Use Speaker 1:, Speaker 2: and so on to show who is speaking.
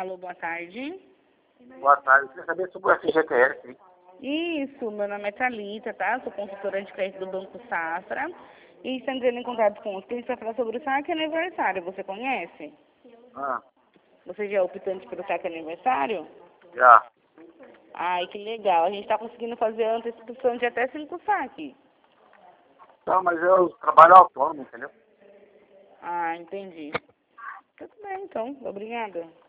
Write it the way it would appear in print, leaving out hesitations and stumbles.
Speaker 1: Alô, boa tarde.
Speaker 2: Boa tarde. Queria saber sobre o FGTS.
Speaker 1: Isso, meu nome é Thalita, tá? Sou consultora de crédito do Banco Safra. E está entrando em contato com você, a gente vai falar sobre o saque aniversário. Você conhece?
Speaker 2: Ah,
Speaker 1: Você já é optante pelo saque aniversário?
Speaker 2: já.
Speaker 1: Ai, que legal. A gente está conseguindo fazer a antecipação de até 5 saques.
Speaker 2: Não, mas eu trabalho autônomo, entendeu?
Speaker 1: Ah, entendi. Tudo bem, então. Obrigada.